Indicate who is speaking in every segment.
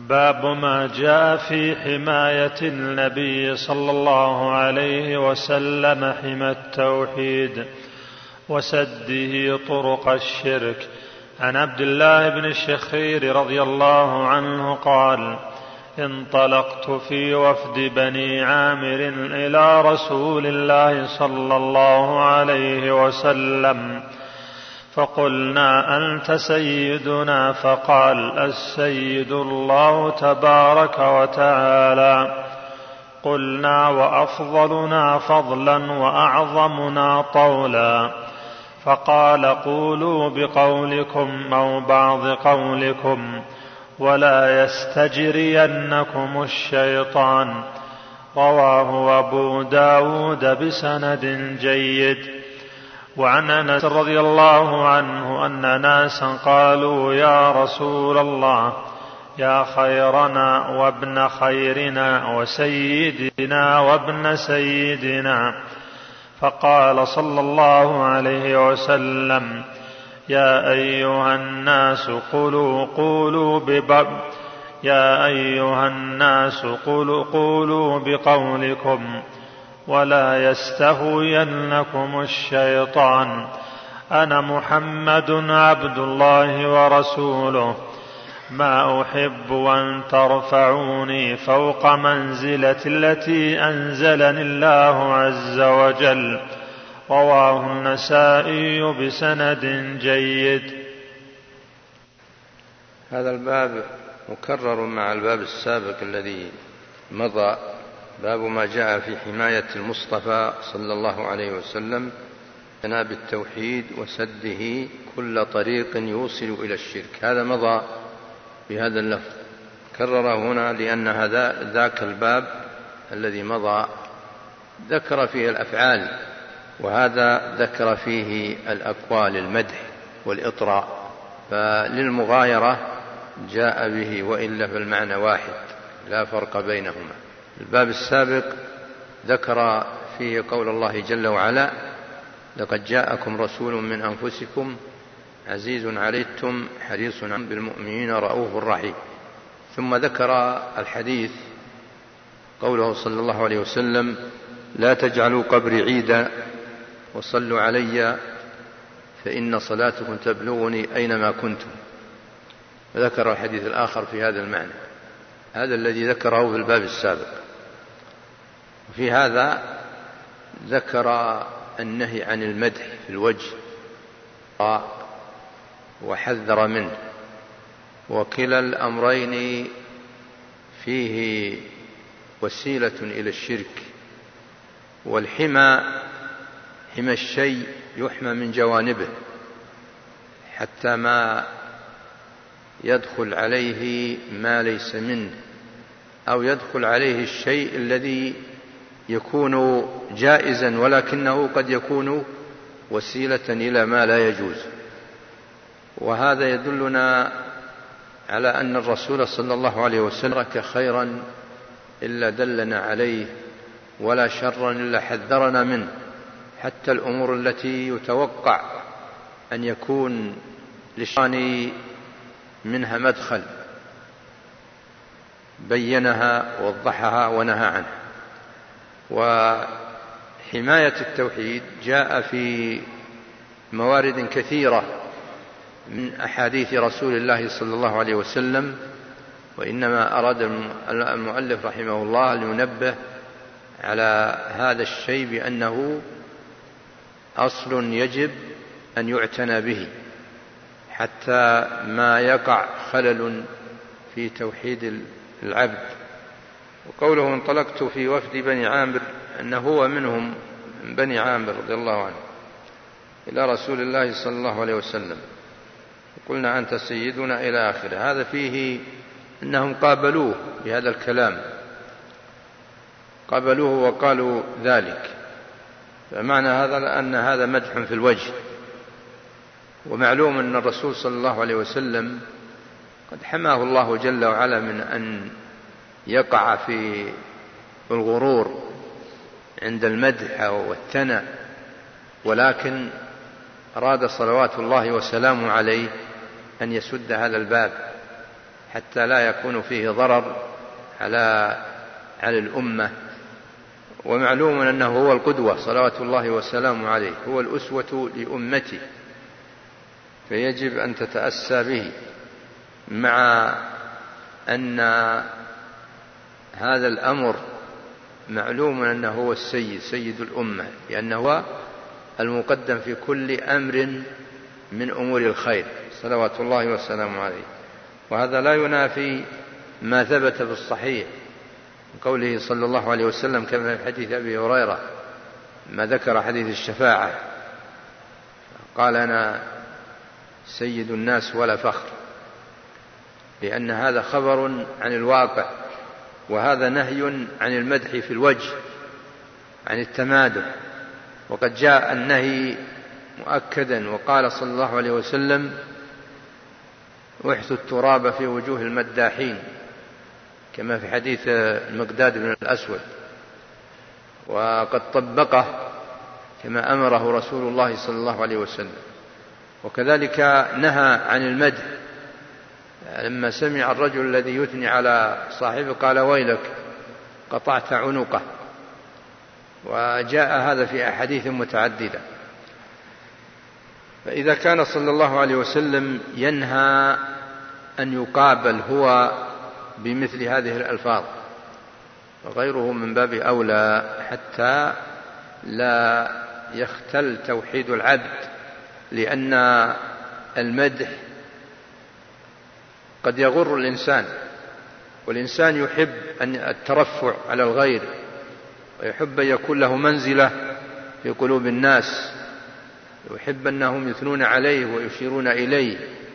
Speaker 1: باب ما جاء في حماية النبي صلى الله عليه وسلم حمى التوحيد وسده طرق الشرك. عن عبد الله بن الشخير رضي الله عنه قال: انطلقت في وفد بني عامر إلى رسول الله صلى الله عليه وسلم فقلنا: أنت سيدنا؟ فقال: السيد الله تبارك وتعالى. قلنا: وأفضلنا فضلا وأعظمنا طولا؟ فقال: قولوا بقولكم أو بعض قولكم ولا يستجرينكم الشيطان. رواه أبو داود بسند جيد. وعن أنس رضي الله عنه أن ناسا قالوا: يا رسول الله، يا خيرنا وابن خيرنا وسيدنا وابن سيدنا. فقال صلى الله عليه وسلم: يا أيها الناس قولوا بقولكم ولا يستهوينكم الشيطان. أنا محمد عبد الله ورسوله، ما أحب أن ترفعوني فوق منزلة التي أنزلني الله عز وجل. رواه النسائي بسند جيد.
Speaker 2: هذا الباب مكرر مع الباب السابق الذي مضى، باب ما جاء في حماية المصطفى صلى الله عليه وسلم جناب التوحيد وسده كل طريق يوصل إلى الشرك. هذا مضى بهذا اللفظ، كرره هنا لأن ذاك الباب الذي مضى ذكر فيه الأفعال، وهذا ذكر فيه الأقوال، المدح والإطراء، فللمغايرة جاء به، وإلا فالمعنى واحد لا فرق بينهما. الباب السابق ذكر فيه قول الله جل وعلا: لقد جاءكم رسول من أنفسكم عزيز عليكم حريص بالمؤمنين رؤوف رحيم. ثم ذكر الحديث قوله صلى الله عليه وسلم: لا تجعلوا قبري عيدا وصلوا علي فإن صلاتكم تبلغني أينما كنتم. وذكر الحديث الآخر في هذا المعنى، هذا الذي ذكره في الباب السابق. وفي هذا ذكر النهي عن المدح في الوجه وحذر منه، وكلا الأمرين فيه وسيلة إلى الشرك. والحمى حمى الشيء يحمى من جوانبه حتى ما يدخل عليه ما ليس منه، أو يدخل عليه الشيء الذي يكون جائزا ولكنه قد يكون وسيلة إلى ما لا يجوز. وهذا يدلنا على أن الرسول صلى الله عليه وسلم ترك خيرا إلا دلنا عليه، ولا شرا إلا حذرنا منه، حتى الأمور التي يتوقع أن يكون للشيطان منها مدخل بينها ووضحها ونهى عنها. وحماية التوحيد جاء في موارد كثيرة من أحاديث رسول الله صلى الله عليه وسلم، وإنما أراد المؤلف رحمه الله لينبه على هذا الشيء بأنه أصل يجب أن يعتنى به حتى ما يقع خلل في توحيد العبد. وقوله انطلقت في وفد بني عامر، أنه هو منهم من بني عامر رضي الله عنه إلى رسول الله صلى الله عليه وسلم، قلنا أنت سيدنا إلى آخره. هذا فيه أنهم قابلوه بهذا الكلام، قابلوه وقالوا ذلك، فمعنى هذا أن هذا مدح في الوجه. ومعلوم أن الرسول صلى الله عليه وسلم قد حماه الله جل وعلا من أن يقع في الغرور عند المدح والثناء، ولكن أراد صلوات الله وسلامه عليه أن يسد هذا الباب، حتى لا يكون فيه ضرر على الأمة. ومعلوم أنه هو القدوة صلوات الله وسلامه عليه، هو الأسوة لأمته، فيجب أن تتأسى به، مع أن هذا الأمر معلوم أنه هو سيد الأمة، لأنه هو المقدم في كل أمر من أمور الخير صلوات الله وسلامه عليه. وهذا لا ينافي ما ثبت في الصحيح من قوله صلى الله عليه وسلم كما في حديث أبي هريرة ما ذكر حديث الشفاعة، قال: أنا سيد الناس ولا فخر، لأن هذا خبر عن الواقع، وهذا نهي عن المدح في الوجه، عن التمادح. وقد جاء النهي مؤكدا، وقال صلى الله عليه وسلم: احثوا التراب في وجوه المداحين، كما في حديث المقداد بن الأسود. وقد طبقه كما أمره رسول الله صلى الله عليه وسلم. وكذلك نهى عن المدح، لما سمع الرجل الذي يثني على صاحبه قال: ويلك قطعت عنقه. وجاء هذا في أحاديث متعددة. فإذا كان صلى الله عليه وسلم ينهى أن يقابل هو بمثل هذه الألفاظ، وغيره من باب أولى، حتى لا يختل توحيد العبد، لأن المدح قد يغر الإنسان، والإنسان يحب أن الترفع على الغير، ويحب أن يكون له منزلة في قلوب الناس، ويحب أنهم يثنون عليه ويشيرون إليه.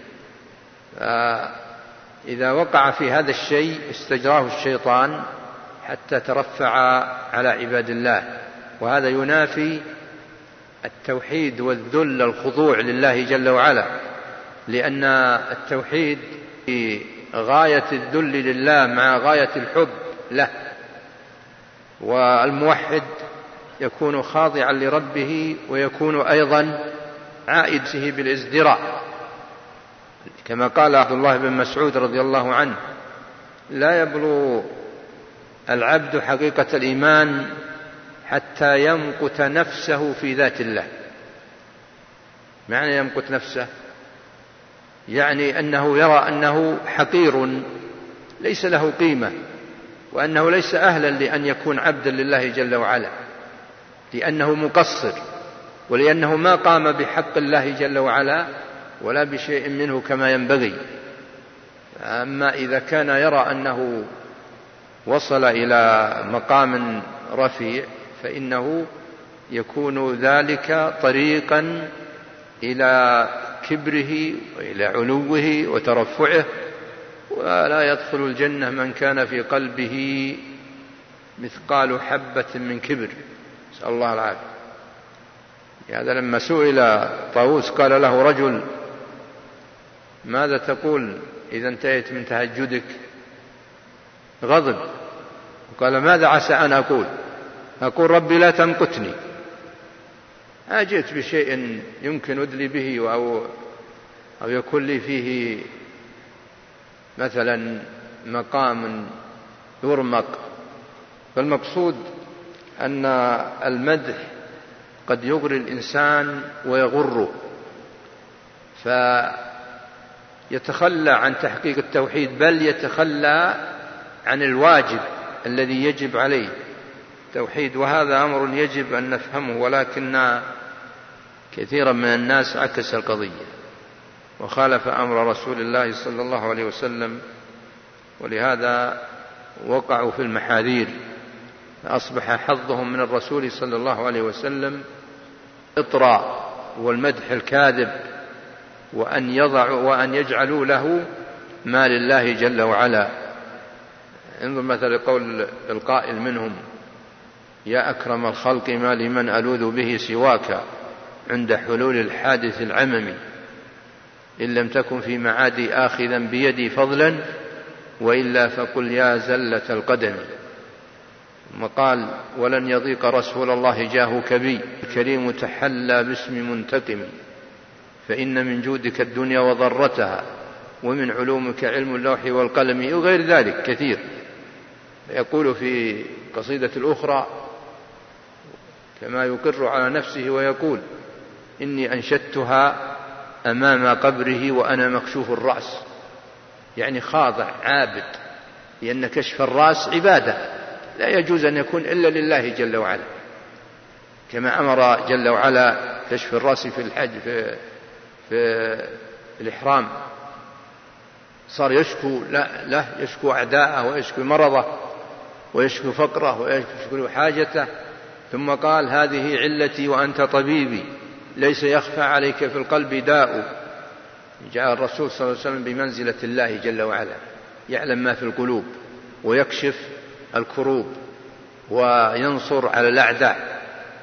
Speaker 2: إذا وقع في هذا الشيء استجراه الشيطان حتى ترفع على عباد الله، وهذا ينافي التوحيد والذل الخضوع لله جل وعلا، لأن التوحيد في غاية الذل لله مع غاية الحب له. والموحد يكون خاضعا لربه، ويكون أيضا عائده بالازدراء، كما قال عبد الله بن مسعود رضي الله عنه: لا يبلغ العبد حقيقة الإيمان حتى يمقت نفسه في ذات الله. معنى يمقت نفسه يعني أنه يرى أنه حقير ليس له قيمة، وأنه ليس أهلا لأن يكون عبدا لله جل وعلا، لأنه مقصر، ولأنه ما قام بحق الله جل وعلا ولا بشيء منه كما ينبغي. أما إذا كان يرى أنه وصل إلى مقام رفيع، فإنه يكون ذلك طريقا إلى كبره وإلى علوه وترفعه، ولا يدخل الجنة من كان في قلبه مثقال حبة من كبر، نسأل الله العافية. هذا لما سئل طاووس قال له رجل: ماذا تقول إذا انتهيت من تهجدك؟ غضب، وقال: ماذا عسى أن أقول ربي لا تمقتني. أجئت بشيء يمكن أدلي به أو يكون لي فيه مثلا مقام يرمق. فالمقصود أن المدح قد يغري الإنسان ويغره، فيتخلى عن تحقيق التوحيد، بل يتخلى عن الواجب الذي يجب عليه التوحيد. وهذا أمر يجب أن نفهمه، ولكن كثيرا من الناس عكس القضية وخالف أمر رسول الله صلى الله عليه وسلم، ولهذا وقعوا في المحاذير، فأصبح حظهم من الرسول صلى الله عليه وسلم إطراء والمدح الكاذب، وأن يجعلوا له ما لله جل وعلا. انظر مثل قول القائل منهم: يا أكرم الخلق ما لمن ألوذ به سواك عند حلول الحادث العممي، إن لم تكن في معادي آخذا بيدي فضلا، وإلا فقل يا زلة القدم. ثم قال: ولن يضيق رسول الله جاهك بي، الكريم تحلى باسم منتقم، فإن من جودك الدنيا وضرتها، ومن علومك علم اللوح والقلم وغير ذلك كثير. يقول في قصيدة الأخرى كما يقر على نفسه ويقول: إني أنشدتها أمام قبره وأنا مكشوف الرأس، يعني خاضع عابد، لأن كشف الرأس عبادة لا يجوز أن يكون إلا لله جل وعلا، كما أمر جل وعلا كشف الرأس في الحج في الإحرام، صار يشكو له يشكو أعداءه ويشكو مرضه ويشكو فقره ويشكو حاجته، ثم قال: هذه علتي وأنت طبيبي، ليس يخفى عليك في القلب داء. جاء الرسول صلى الله عليه وسلم بمنزلة الله جل وعلا، يعلم ما في القلوب ويكشف الكروب وينصر على الأعداء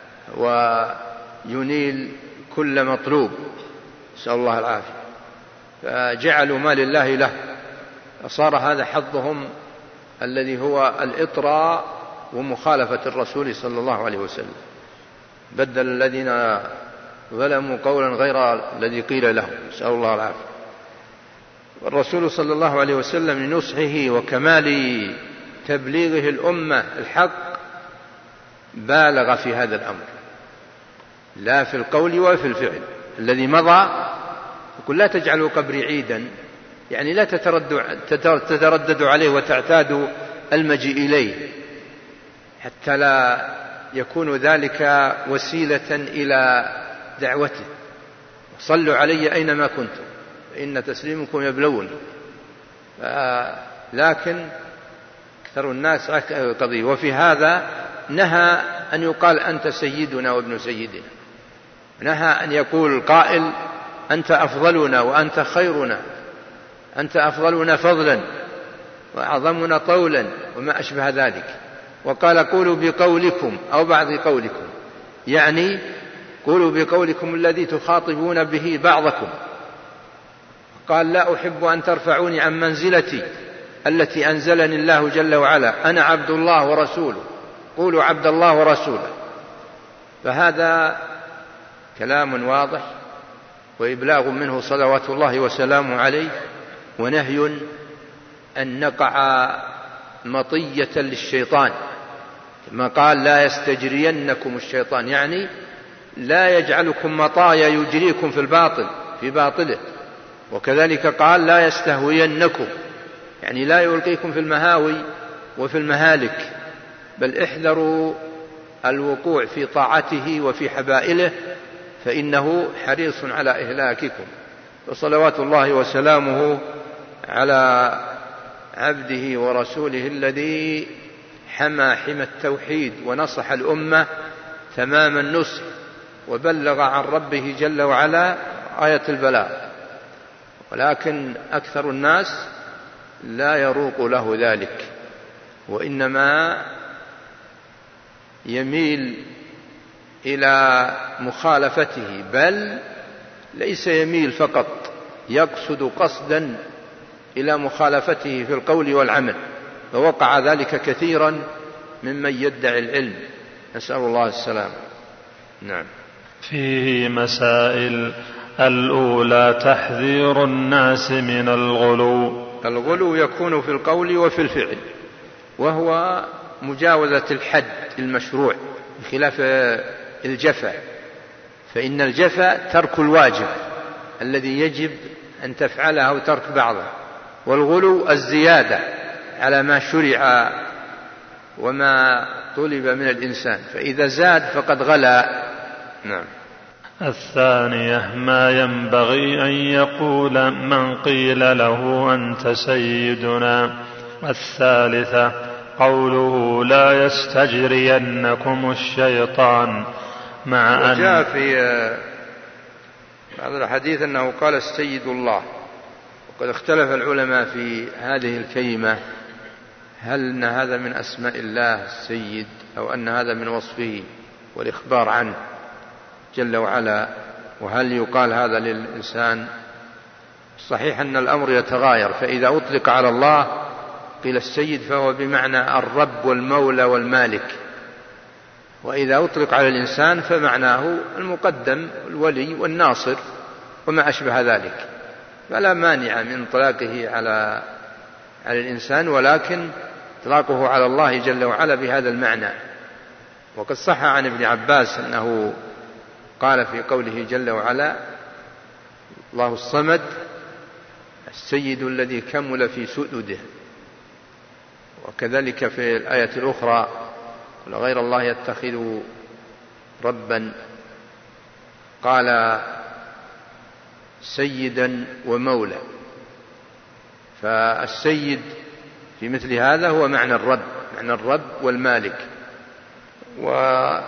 Speaker 2: وينيل كل مطلوب، نسأل الله العافية. فجعلوا ما لله له، فصار هذا حظهم الذي هو الإطراء ومخالفة الرسول صلى الله عليه وسلم. بدل الذين ظلموا قولا غير الذي قيل لهم، نسأل الله العافية. والرسول صلى الله عليه وسلم لنصحه وكمال تبليغه الأمة الحق بالغ في هذا الأمر، لا في القول وفي الفعل. الذي مضى يقول: لا تجعلوا قبري عيدا، يعني لا تترددوا عليه وتعتادوا المجيء إليه، حتى لا يكون ذلك وسيلة إلى دعوته. صلوا علي أينما كنتم فإن تسليمكم يبلوني. لكن أكثر الناس قضية. وفي هذا نهى أن يقال: أنت سيدنا وابن سيدنا، نهى أن يقول القائل: أنت أفضلنا وأنت خيرنا، أنت أفضلنا فضلا وأعظمنا طولا وما أشبه ذلك. وقال: قولوا بقولكم أو بعض قولكم، يعني قولوا بقولكم الذي تخاطبون به بعضكم. قال: لا أحب أن ترفعوني عن منزلتي التي أنزلني الله جل وعلا، أنا عبد الله ورسوله، قولوا عبد الله ورسوله. فهذا كلام واضح وإبلاغ منه صلوات الله وسلامه عليه، ونهي أن نقع مطية للشيطان، كما قال: لا يستجرينكم الشيطان، يعني لا يجعلكم مطايا يجريكم في الباطل في باطله. وكذلك قال: لا يستهوينكم، يعني لا يلقيكم في المهاوي وفي المهالك، بل احذروا الوقوع في طاعته وفي حبائله، فإنه حريص على إهلاككم. وصلوات الله وسلامه على عبده ورسوله الذي حمى حمى التوحيد ونصح الأمة تمام النصح، وبلغ عن ربه جل وعلا آية البلاغ. ولكن أكثر الناس لا يروق له ذلك، وإنما يميل إلى مخالفته، بل ليس يميل فقط، يقصد قصدا إلى مخالفته في القول والعمل، فوقع ذلك كثيرا ممن يدعي العلم، نسأل الله السلامة. نعم.
Speaker 1: فيه مسائل. الأولى: تحذير الناس من الغلو.
Speaker 2: الغلو يكون في القول وفي الفعل، وهو مجاوزة الحد المشروع، بخلاف الجفا، فإن الجفا ترك الواجب الذي يجب أن تفعله أو ترك بعضه، والغلو الزيادة على ما شرع وما طلب من الإنسان، فإذا زاد فقد غلا. نعم.
Speaker 1: الثانية: ما ينبغي أن يقول من قيل له أنت سيدنا. الثالثة: قوله: لا يستجرينكم الشيطان، مع أن
Speaker 2: جاء في هذا الحديث أنه قال السيد الله. وقد اختلف العلماء في هذه الكلمة، هل أن هذا من أسماء الله السيد، أو أن هذا من وصفه والإخبار عنه جل وعلا، وهل يقال هذا للإنسان؟ صحيح أن الأمر يتغاير، فإذا أطلق على الله قيل السيد فهو بمعنى الرب والمولى والمالك، وإذا أطلق على الإنسان فمعناه المقدم والولي والناصر وما أشبه ذلك. فلا مانع من إطلاقه على الإنسان، ولكن إطلاقه على الله جل وعلا بهذا المعنى. وقد صح عن ابن عباس أنه قال في قوله جل وعلا: الله الصمد السيد الذي كمل في سؤدده. وكذلك في الآية الأخرى: غير الله يتخذ ربا، قال سيدا ومولى. فالسيد في مثل هذا هو معنى الرب والمالك. وقد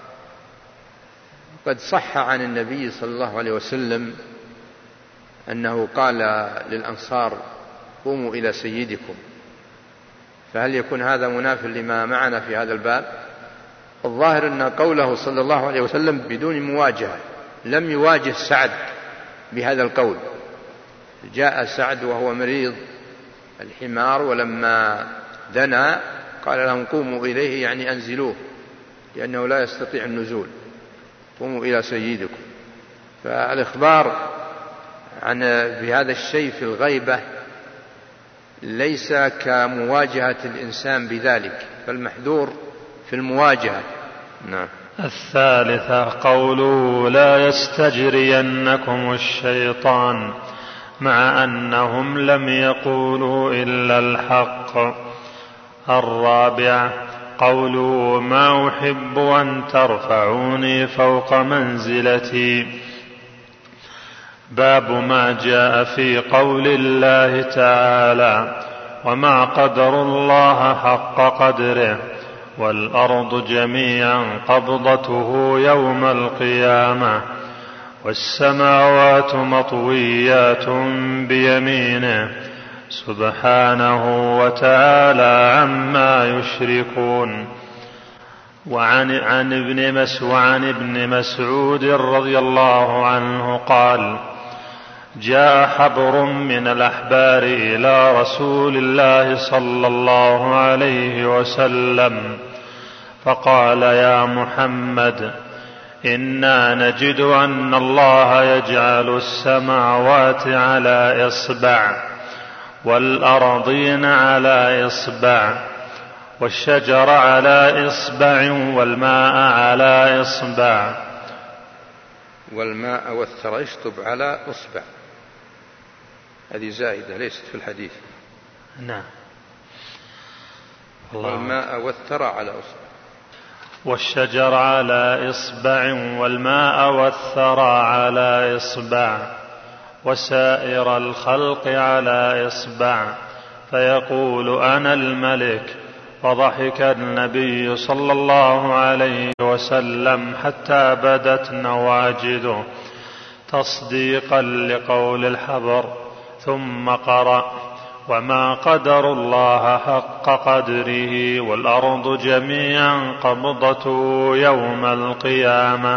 Speaker 2: صح عن النبي صلى الله عليه وسلم أنه قال للأنصار: قوموا إلى سيدكم. فهل يكون هذا مناف لما معنا في هذا الباب؟ الظاهر أن قوله صلى الله عليه وسلم بدون مواجهة، لم يواجه سعد بهذا القول. جاء سعد وهو مريض الحمار، ولما دنا قال لهم: قوموا إليه، يعني أنزلوه، لأنه لا يستطيع النزول، قوموا إلى سيدكم. فالإخبار بهذا الشيء في الغيبة ليس كمواجهة الإنسان بذلك، فالمحذور في المواجهة. نعم.
Speaker 1: الثالثة قوله: لا يستجرينكم الشيطان، مع أنهم لم يقولوا إلا الحق. الرابعة قوله: ما أحب أن ترفعوني فوق منزلتي. باب ما جاء في قول الله تعالى: وما قدر الله حق قدره، والأرض جميعا قبضته يوم القيامة، والسماوات مطويات بيمينه سبحانه وتعالى عما يشركون. وعن ابن مسعود رضي الله عنه قال: جاء حبر من الأحبار إلى رسول الله صلى الله عليه وسلم فقال: يا محمد، إنا نجد أن الله يجعل السماوات على إصبع، والأرضين على إصبع، والشجر على إصبع، والماء على إصبع.
Speaker 2: والماء والثرى اشطب على إصبع، هذه زائدة ليست في الحديث.
Speaker 1: نعم.
Speaker 2: والماء والثرى على إصبع،
Speaker 1: والشجر على إصبع، والماء والثرى على إصبع، وسائر الخلق على إصبع، فيقول: أنا الملك. فضحك النبي صلى الله عليه وسلم حتى بدت نواجذه تصديقا لقول الحبر، ثم قرأ: وما قدر الله حق قدره، والأرض جميعا قبضته يوم القيامة.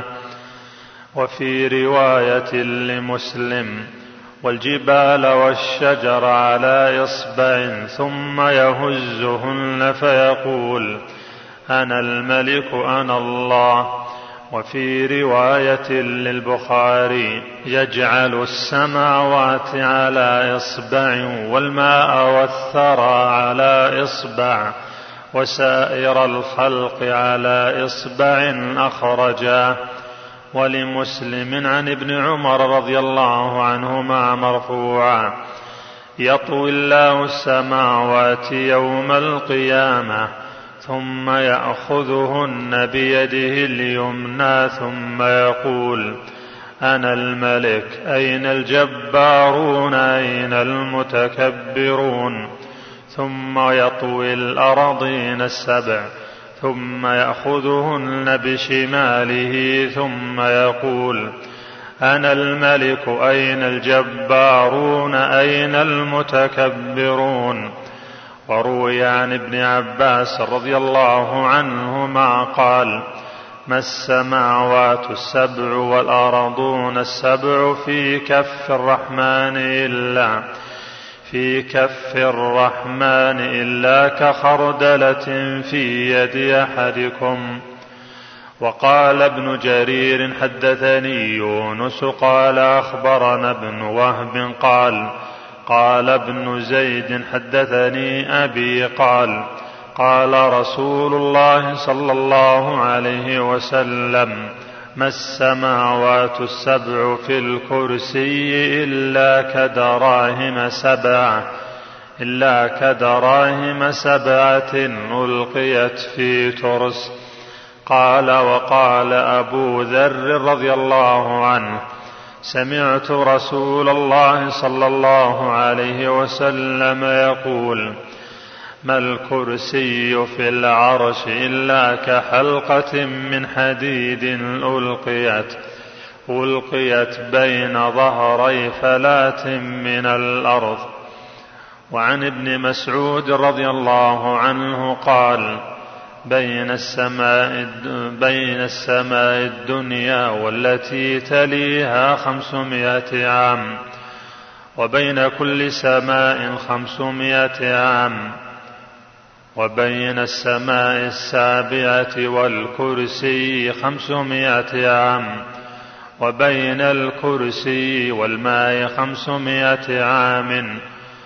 Speaker 1: وفي رواية لمسلم: والجبال والشجر على إصبع، ثم يهزهن فيقول: أنا الملك أنا الله. وفي رواية للبخاري: يجعل السماوات على إصبع، والماء والثرى على إصبع، وسائر الخلق على إصبع، أخرجاه. ولمسلم عن ابن عمر رضي الله عنهما مرفوعا: يطوي الله السماوات يوم القيامة، ثم يأخذهن بيده اليمنى، ثم يقول: أنا الملك، أين الجبارون، أين المتكبرون. ثم يطوي الأرضين السبع، ثم يأخذهن بشماله، ثم يقول: أنا الملك، أين الجبارون، أين المتكبرون. وروي عن ابن عباس رضي الله عنهما قال: ما السماوات السبع والأرضون السبع في كف الرحمن إلا كخردلة في يد أحدكم. وقال ابن جرير حدثني يونس قال أخبرنا ابن وهب قال ابن زيد حدثني أبي قال رسول الله صلى الله عليه وسلم: ما السماوات السبع في الكرسي إلا كدراهم سبعة ألقيت في ترس. قال: وقال أبو ذر رضي الله عنه: سمعت رسول الله صلى الله عليه وسلم يقول: ما الكرسي في العرش إلا كحلقة من حديد ألقيت بين ظهري فلاة من الأرض. وعن ابن مسعود رضي الله عنه قال: بين السماء الدنيا والتي تليها 500 عام، وبين كل سماء 500 عام، وبين السماء السابعة والكرسي 500 عام، وبين الكرسي والماء 500 عام،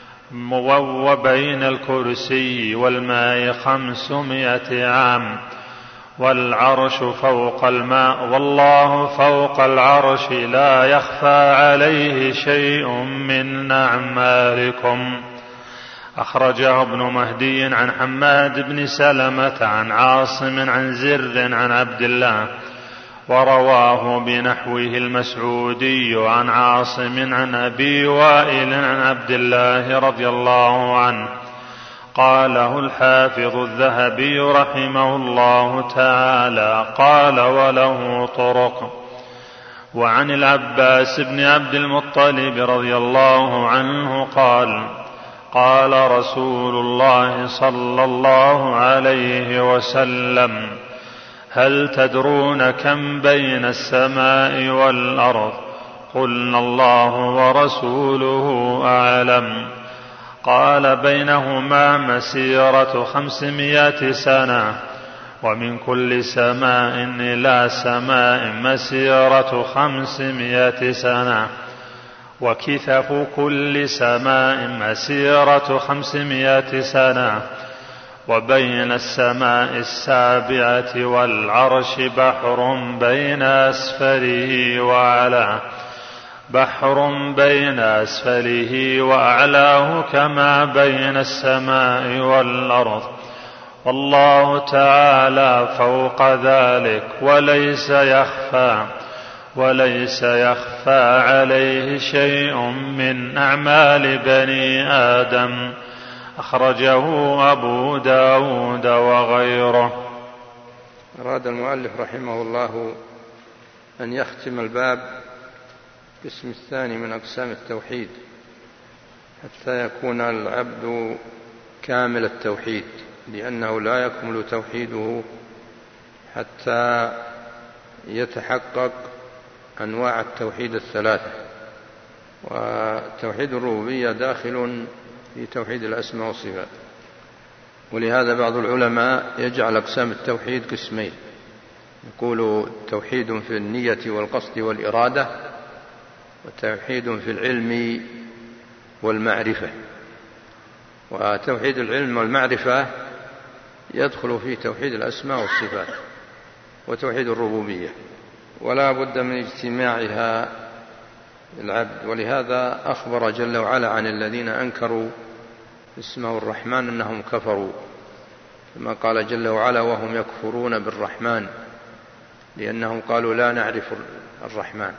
Speaker 1: وبين الكرسي والماء 500 عام، والعرش فوق الماء، والله فوق العرش لا يخفى عليه شيء من أعمالكم. أخرجه ابن مهدي عن حماد بن سلمة عن عاصم عن زر عن عبد الله، ورواه بنحوه المسعودي عن عاصم عن أبي وائل عن عبد الله رضي الله عنه. قاله الحافظ الذهبي رحمه الله تعالى. قال: وله طرق. وعن العباس بن عبد المطلب رضي الله عنه قال رسول الله صلى الله عليه وسلم: هل تدرون كم بين السماء والأرض؟ قلنا: الله ورسوله أعلم. قال: بينهما مسيرة 500 سنة، ومن كل سماء إلى سماء مسيرة 500 سنة، وكثف كل سماء مسيرة 500 سنة، وبين السماء السابعة والعرش بحر بين أسفله وأعلاه كما بين السماء والأرض، والله تعالى فوق ذلك وليس يخفى عليه شيء من أعمال بني آدم. أخرجه أبو داود وغيره.
Speaker 2: أراد المؤلف رحمه الله أن يختم الباب القسم الثاني من أقسام التوحيد، حتى يكون العبد كامل التوحيد، لأنه لا يكمل توحيده حتى يتحقق أنواع التوحيد الثلاثة. وتوحيد الربوبية داخل في توحيد الأسماء والصفات، ولهذا بعض العلماء يجعل أقسام التوحيد قسمين، يقول توحيد في النية والقصد والإرادة، وتوحيد في العلم والمعرفة. وتوحيد العلم والمعرفة يدخل في توحيد الأسماء والصفات وتوحيد الربوبية، ولا بد من اجتماعها العبد. ولهذا أخبر جل وعلا عن الذين أنكروا اسمه الرحمن أنهم كفروا، كما قال جل وعلا: وهم يكفرون بالرحمن، لأنهم قالوا لا نعرف الرحمن،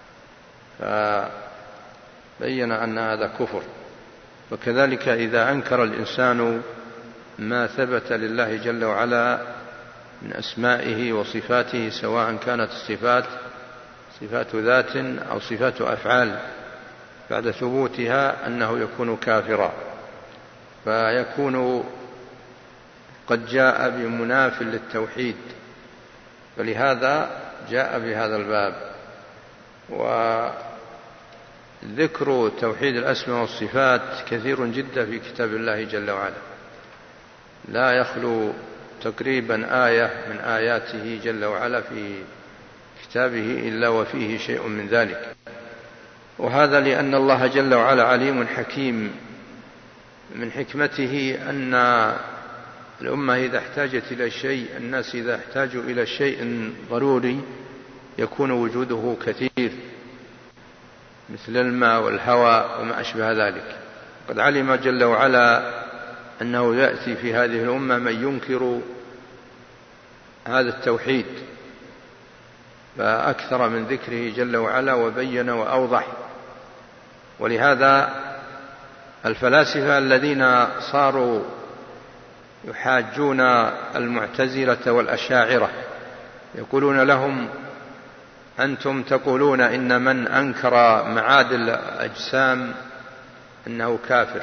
Speaker 2: فبين أن هذا كفر. وكذلك إذا أنكر الإنسان ما ثبت لله جل وعلا من أسمائه وصفاته، سواء كانت الصفات صفات ذات أو صفات أفعال، بعد ثبوتها أنه يكون كافرا، فيكون قد جاء بمناف للتوحيد. فلهذا جاء بهذا الباب. وذكر توحيد الأسماء والصفات كثير جدا في كتاب الله جل وعلا، لا يخلو تقريبا آية من آياته جل وعلا في كتابه إلا وفيه شيء من ذلك، وهذا لأن الله جل وعلا عليم حكيم. من حكمته أن الأمة إذا احتاجت إلى شيء، الناس إذا احتاجوا إلى شيء ضروري يكون وجوده كثير، مثل الماء والهواء وما أشبه ذلك. قد علم جل وعلا أنه يأتي في هذه الأمة من ينكر هذا التوحيد، فأكثر من ذكره جل وعلا وبين وأوضح. ولهذا الفلاسفة الذين صاروا يحاجون المعتزلة والأشاعرة يقولون لهم: أنتم تقولون إن من أنكر معاد الأجسام أنه كافر،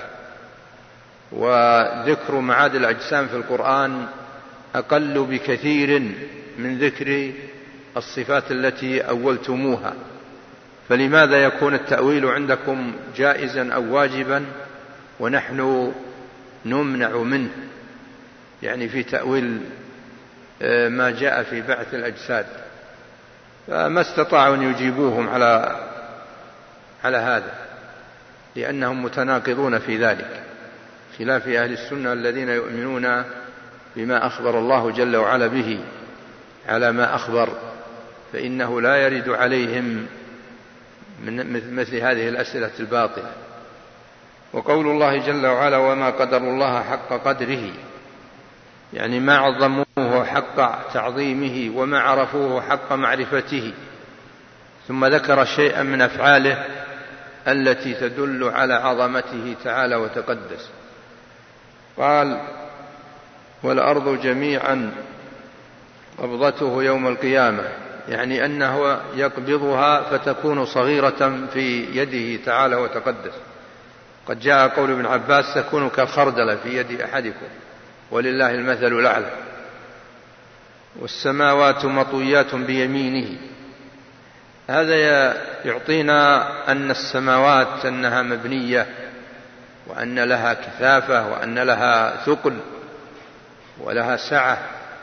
Speaker 2: وذكر معاد الأجسام في القرآن أقل بكثير من ذكر الصفات التي أولتموها، فلماذا يكون التأويل عندكم جائزا أو واجبا ونحن نمنع منه؟ يعني في تأويل ما جاء في بعث الأجساد. فما استطاعوا أن يجيبوهم على هذا، لأنهم متناقضون في ذلك، خلاف أهل السنة الذين يؤمنون بما أخبر الله جل وعلا به على ما أخبر، فإنه لا يرد عليهم من مثل هذه الأسئلة الباطلة. وقول الله جل وعلا: وما قدر الله حق قدره، يعني ما عظموه حق تعظيمه وما عرفوه حق معرفته. ثم ذكر شيئا من أفعاله التي تدل على عظمته تعالى وتقدس. قال: والأرض جميعا قبضته يوم القيامة، يعني أنه يقبضها فتكون صغيرة في يده تعالى وتقدس. قد جاء قول ابن عباس: تكون كالخردلة في يد أحدكم ولله المثل الأعلى. والسماوات مطويات بيمينه، هذا يعطينا أن السماوات أنها مبنية، وأن لها كثافة، وأن لها ثقل ولها سعة.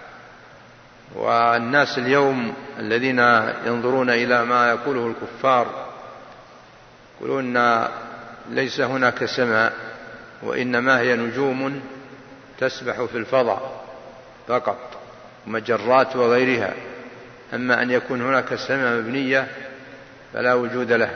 Speaker 2: والناس اليوم الذين ينظرون إلى ما يقوله الكفار يقولون ليس هناك سماء، وإنما هي نجوم تسبح في الفضاء فقط، مجرات وغيرها. أما أن يكون هناك سماء مبنية فلا وجود لها.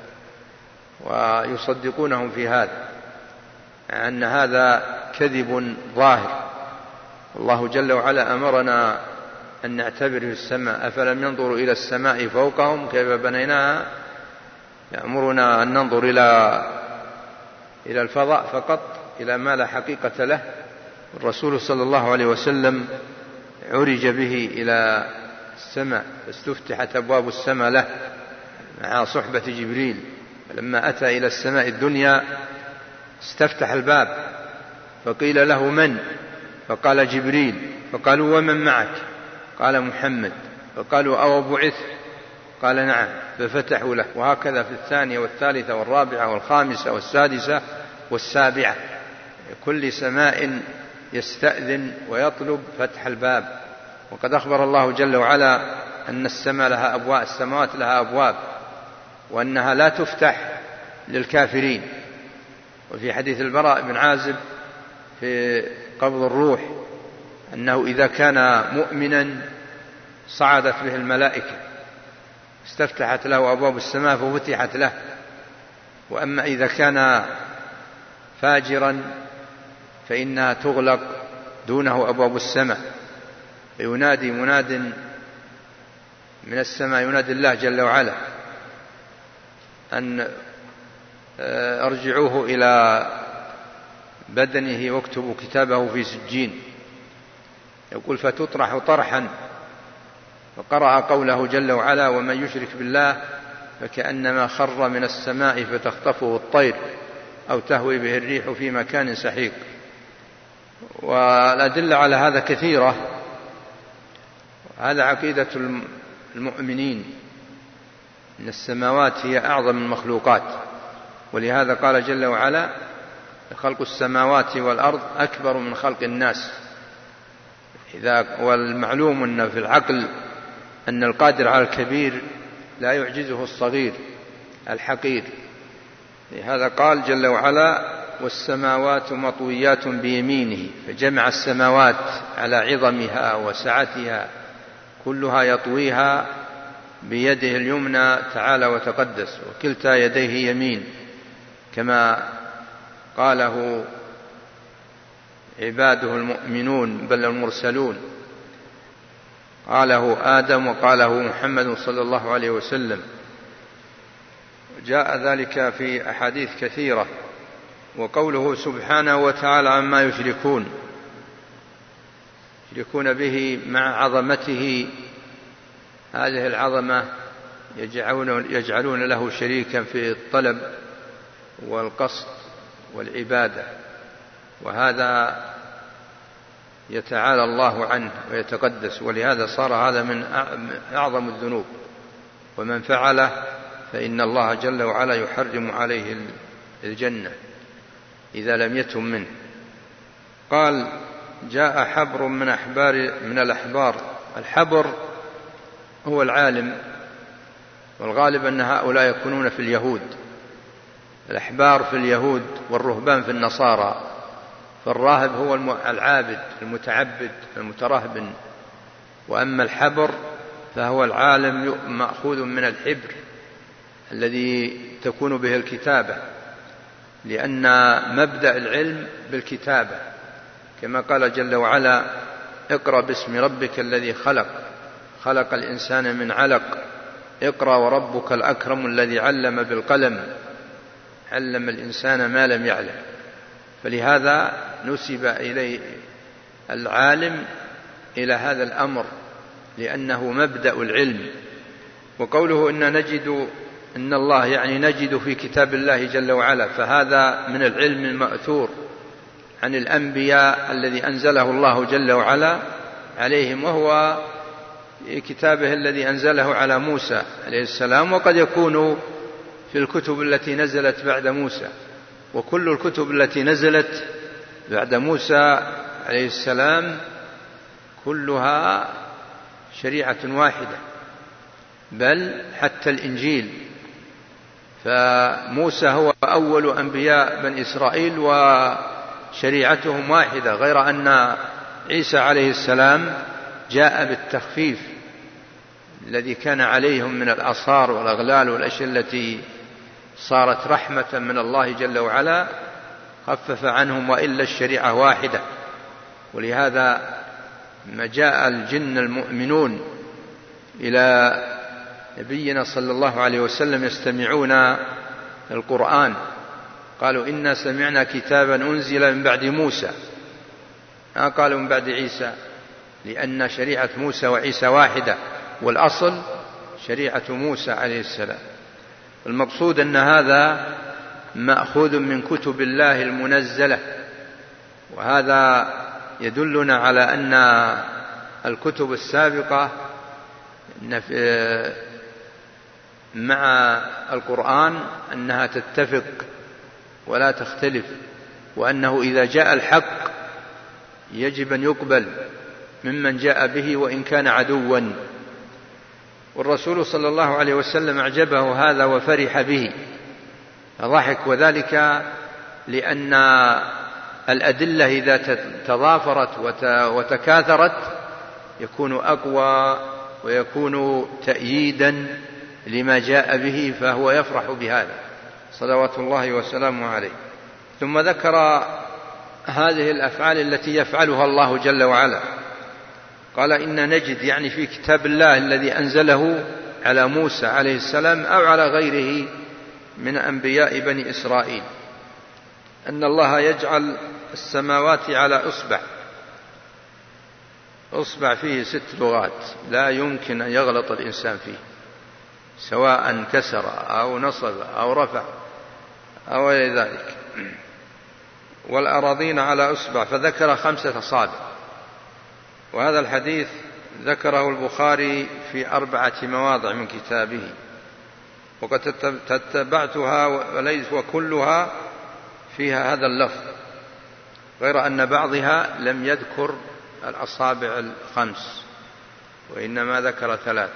Speaker 2: ويصدقونهم في هذا، أن هذا كذب ظاهر. الله جل وعلا أمرنا أن نعتبر في السماء: أفلم ينظروا إلى السماء فوقهم كيف بنيناها. يأمرنا أن ننظر إلى الفضاء فقط، إلى ما لا حقيقة له. الرسول صلى الله عليه وسلم عرج به إلى السماء، فاستفتحت أبواب السماء له مع صحبة جبريل. فلما أتى إلى السماء الدنيا استفتح الباب فقيل له: من؟ فقال: جبريل. فقالوا: ومن معك؟ قال: محمد. فقالوا: أو بعث؟ قال: نعم. ففتحوا له. وهكذا في الثانية والثالثة والرابعة والخامسة والسادسة والسابعة، كل سماء يستأذن ويطلب فتح الباب. وقد أخبر الله جل وعلا أن السماء لها أبواب، السماوات لها أبواب، وأنها لا تفتح للكافرين. وفي حديث البراء بن عازب في قبض الروح أنه إذا كان مؤمنا صعدت به الملائكة، استفتحت له أبواب السماء ففتحت له. وأما إذا كان فاجرا فإنها تغلق دونه أبواب السماء. فينادي مناد من السماء، ينادي الله جل وعلا أن أرجعوه إلى بدنه واكتبوا كتابه في سجين. يقول: فتطرح طرحا. فقرأ قوله جل وعلا: ومن يشرك بالله فكأنما خر من السماء فتخطفه الطير أو تهوي به الريح في مكان سحيق. والأدلة على هذا كثيرة. هذا عقيدة المؤمنين، إن السماوات هي أعظم المخلوقات. ولهذا قال جل وعلا: خلق السماوات والأرض أكبر من خلق الناس، والمعلوم أن في العقل أن القادر على الكبير لا يعجزه الصغير الحقير. لهذا قال جل وعلا: والسماوات مطويات بيمينه، فجمع السماوات على عظمها وسعتها كلها يطويها بيده اليمنى تعالى وتقدس، وكلتا يديه يمين، كما قاله عباده المؤمنون بل المرسلون، قاله آدم وقاله محمد صلى الله عليه وسلم. جاء ذلك في أحاديث كثيرة. وقوله سبحانه وتعالى عما يشركون به مع عظمته، هذه العظمة يجعلون له شريكا في الطلب والقصد والعبادة، وهذا يتعالى الله عنه ويتقدس، ولهذا صار هذا من أعظم الذنوب، ومن فعله فإن الله جل وعلا يحرم عليه الجنة إذا لم يتم منه. قال: جاء حبر من الأحبار. الحبر هو العالم، والغالب أن هؤلاء يكونون في اليهود. الأحبار في اليهود والرهبان في النصارى، فالراهب هو العابد المتعبد المترهبن، وأما الحبر فهو العالم مأخوذ من الحبر الذي تكون به الكتابة، لأن مبدأ العلم بالكتابة، كما قال جل وعلا: اقرأ باسم ربك الذي خلق الإنسان من علق، اقرأ وربك الأكرم الذي علم بالقلم، علم الإنسان ما لم يعلم. فلهذا نسب إليه العالم إلى هذا الأمر، لأنه مبدأ العلم. وقوله إن الله يعني نجد في كتاب الله جل وعلا، فهذا من العلم المأثور عن الأنبياء الذي أنزله الله جل وعلا عليهم، وهو كتابه الذي أنزله على موسى عليه السلام، وقد يكون في الكتب التي نزلت بعد موسى. وكل الكتب التي نزلت بعد موسى عليه السلام كلها شريعة واحدة، بل حتى الإنجيل، فموسى هو أول أنبياء بني إسرائيل وشريعتهم واحدة، غير أن عيسى عليه السلام جاء بالتخفيف الذي كان عليهم من الآثار والأغلال والأشياء التي صارت رحمة من الله جل وعلا، خفف عنهم، وإلا الشريعة واحدة. ولهذا ما جاء الجن المؤمنون إلى نبينا صلى الله عليه وسلم يستمعون القرآن، قالوا: إنا سمعنا كتابا أنزل من بعد موسى، ما قالوا من بعد عيسى، لأن شريعة موسى وعيسى واحدة، والأصل شريعة موسى عليه السلام. المقصود أن هذا مأخوذ من كتب الله المنزلة، وهذا يدلنا على أن الكتب السابقة مع القرآن أنها تتفق ولا تختلف، وأنه إذا جاء الحق يجب أن يقبل ممن جاء به وإن كان عدوا. والرسول صلى الله عليه وسلم أعجبه هذا وفرح به فضحك، وذلك لأن الأدلة إذا تضافرت وتكاثرت يكون أقوى ويكون تأييدا لما جاء به، فهو يفرح بهذا صلوات الله وسلامه عليه. ثم ذكر هذه الأفعال التي يفعلها الله جل وعلا، قال: إن نجد يعني في كتاب الله الذي أنزله على موسى عليه السلام أو على غيره من أنبياء بني إسرائيل، أن الله يجعل السماوات على أصبع فيه 6 لغات لا يمكن أن يغلط الإنسان فيه، سواء كسر أو نصب أو رفع أو غير ذلك. والأراضين على أصبع، فذكر 5 أصابع. وهذا الحديث ذكره البخاري في 4 مواضع من كتابه، وقد تتبعتها وليس وكلها فيها هذا اللفظ، غير أن بعضها لم يذكر الأصابع 5 وإنما ذكر 3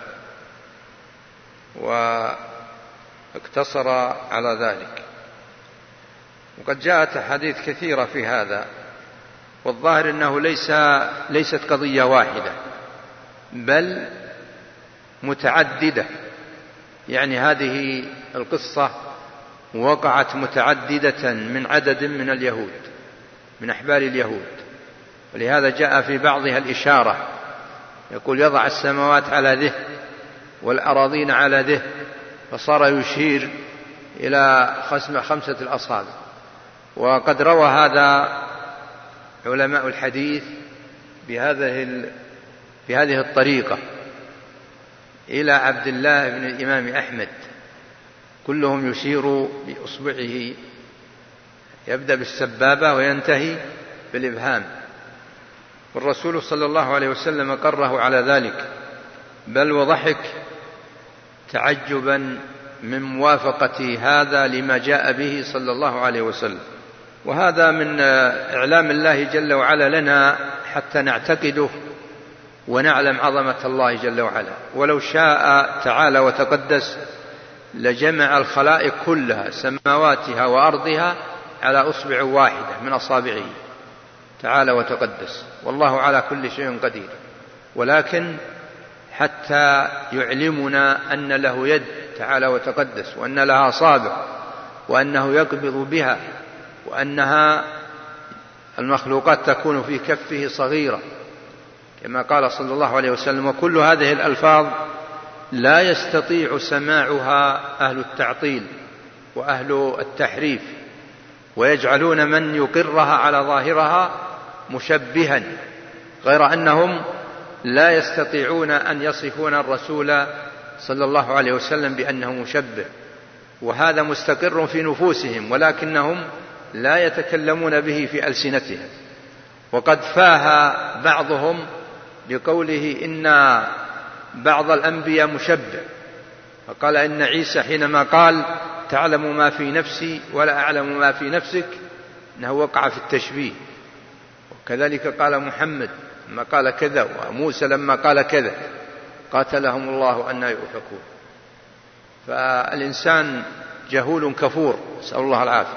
Speaker 2: واقتصر على ذلك. وقد جاءت أحاديث كثيرة في هذا، والظاهر أنه ليست قضية واحدة بل متعددة، يعني هذه القصة وقعت متعددة من عدد من اليهود، من أحبار اليهود، ولهذا جاء في بعضها الإشارة، يقول يضع السماوات على ذه والأراضين على ذه، فصار يشير إلى 5 الأصابع. وقد روى هذا علماء الحديث بهذه الطريقة إلى عبد الله بن الإمام أحمد، كلهم يشير بإصبعه، يبدأ بالسبابة وينتهي بالإبهام، والرسول صلى الله عليه وسلم قره على ذلك، بل وضحك تعجبا من موافقة هذا لما جاء به صلى الله عليه وسلم. وهذا من إعلام الله جل وعلا لنا حتى نعتقده ونعلم عظمة الله جل وعلا. ولو شاء تعالى وتقدس لجمع الخلائق كلها سماواتها وأرضها على أصبع واحدة من أصابعه تعالى وتقدس، والله على كل شيء قدير. ولكن حتى يعلمنا أن له يد تعالى وتقدس، وأن لها أصابع، وأنه يقبض بها، وأنها المخلوقات تكون في كفه صغيرة كما قال صلى الله عليه وسلم. وكل هذه الألفاظ لا يستطيع سماعها أهل التعطيل وأهل التحريف، ويجعلون من يقرها على ظاهرها مشبها، غير أنهم لا يستطيعون أن يصفون الرسول صلى الله عليه وسلم بأنه مشبه، وهذا مستقر في نفوسهم، ولكنهم لا يتكلمون به في ألسنتهم. وقد فاه بعضهم بقوله إن بعض الأنبياء مشبه، فقال إن عيسى حينما قال تعلم ما في نفسي ولا أعلم ما في نفسك أنه وقع في التشبيه، وكذلك قال محمد لما قال كذا، وموسى لما قال كذا، قاتلهم الله أن يؤفكون. فالإنسان جهول كفور، نسأل الله العافية.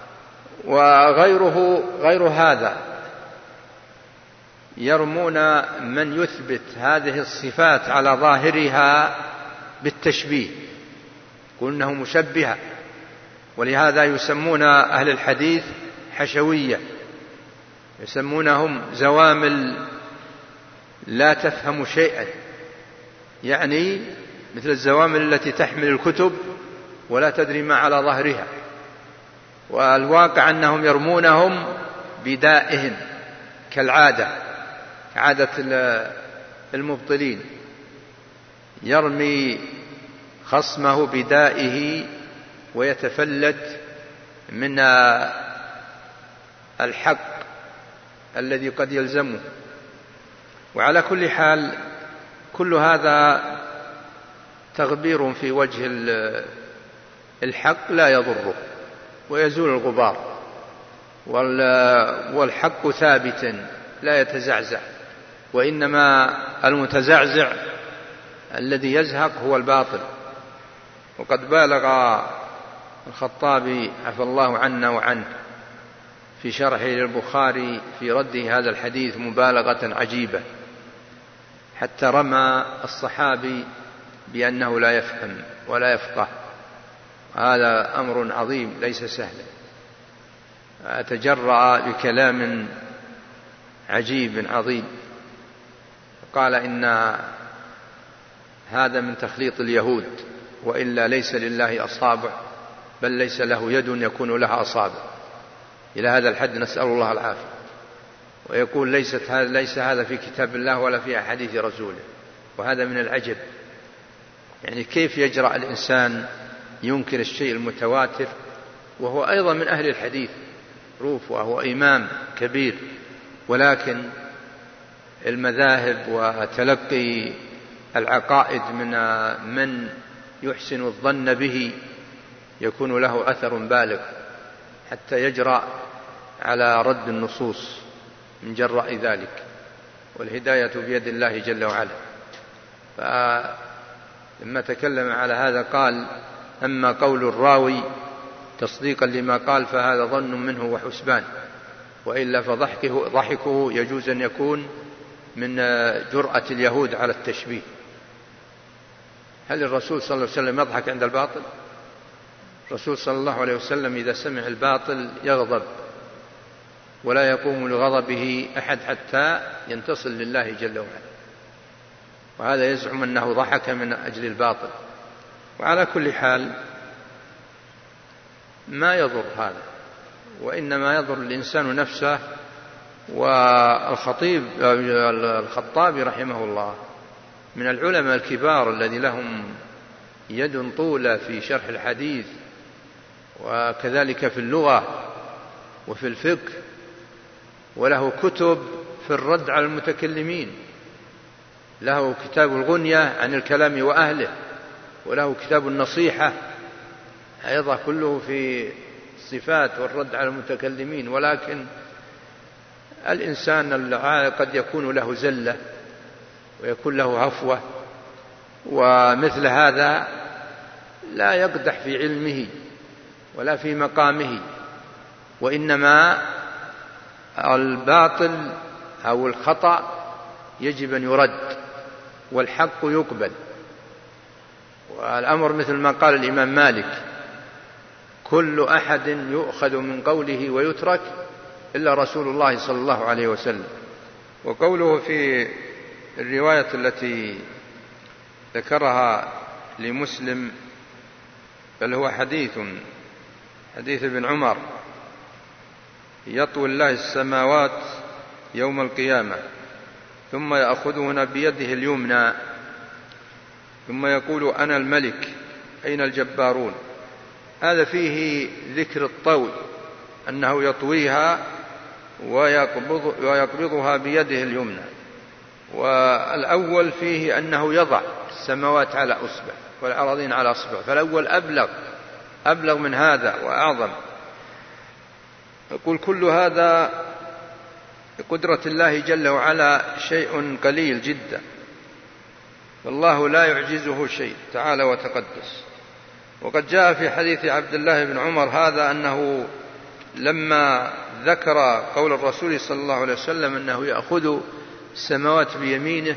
Speaker 2: غير هذا يرمون من يثبت هذه الصفات على ظاهرها بالتشبيه، يقول إنه مشبهة، ولهذا يسمون أهل الحديث حشوية، يسمونهم زوامل لا تفهم شيئا، يعني مثل الزوامل التي تحمل الكتب ولا تدري ما على ظهرها. والواقع أنهم يرمونهم بدائهم كالعادة، عادة المبطلين، يرمي خصمه بدائه ويتفلت من الحق الذي قد يلزمه. وعلى كل حال كل هذا تغبير في وجه الحق لا يضره ويزول الغبار، والحق ثابت لا يتزعزع، وإنما المتزعزع الذي يزهق هو الباطل. وقد بالغ الخطابي عفى الله عنا وعنه في شرحه للبخاري في رده هذا الحديث مبالغة عجيبة، حتى رمى الصحابي بأنه لا يفهم ولا يفقه. هذا أمر عظيم ليس سهلا، تجرأ بكلام عجيب عظيم، قال إن هذا من تخليط اليهود، وإلا ليس لله أصابع، بل ليس له يد يكون لها أصابع، إلى هذا الحد نسأل الله العافية. ويقول ليس هذا في كتاب الله ولا في أحاديث رسوله، وهذا من العجب. يعني كيف يجرأ الإنسان ينكر الشيء المتواتر وهو أيضا من أهل الحديث روف، وهو إمام كبير، ولكن المذاهب وتلقي العقائد من يحسن الظن به يكون له أثر بالغ، حتى يجرأ على رد النصوص من جراء ذلك. والهداية بيد الله جل وعلا. فلما تكلم على هذا قال: أما قول الراوي تصديقا لما قال فهذا ظن منه وحسبان، وإلا فضحكه يجوز أن يكون من جرأة اليهود على التشبيه. هل الرسول صلى الله عليه وسلم يضحك عند الباطل؟ الرسول صلى الله عليه وسلم إذا سمع الباطل يغضب، ولا يقوم لغضبه أحد حتى ينتصر لله جل وعلا، وهذا يزعم أنه ضحك من أجل الباطل. وعلى كل حال ما يضر هذا، وإنما يضر الإنسان نفسه. الخطابي رحمه الله من العلماء الكبار الذي لهم يد طولة في شرح الحديث، وكذلك في اللغة وفي الفقه، وله كتب في الرد على المتكلمين. له كتاب الغنية عن الكلام وأهله، وله كتاب النصيحة أيضا كله في الصفات والرد على المتكلمين. ولكن الإنسان قد يكون له زلة ويكون له هفوة، ومثل هذا لا يقدح في علمه ولا في مقامه، وإنما الباطل أو الخطأ يجب أن يرد والحق يقبل. والأمر مثل ما قال الإمام مالك: كل أحد يؤخذ من قوله ويترك إلا رسول الله صلى الله عليه وسلم. وقوله في الرواية التي ذكرها لمسلم بل هو حديث ابن عمر: يطوي الله السماوات يوم القيامة ثم يأخذهن بيده اليمنى ثم يقول: أنا الملك أين الجبارون. هذا فيه ذكر الطوي، أنه يطويها ويقبضها بيده اليمنى. والأول فيه أنه يضع السماوات على أصبع والأراضين على أصبع، فالأول أبلغ من هذا وأعظم. يقول: كل هذا بقدرة الله جل وعلا شيء قليل جدا، فالله لا يعجزه شيء تعالى وتقدس. وقد جاء في حديث عبد الله بن عمر هذا أنه لما ذكر قول الرسول صلى الله عليه وسلم أنه يأخذ السماوات بيمينه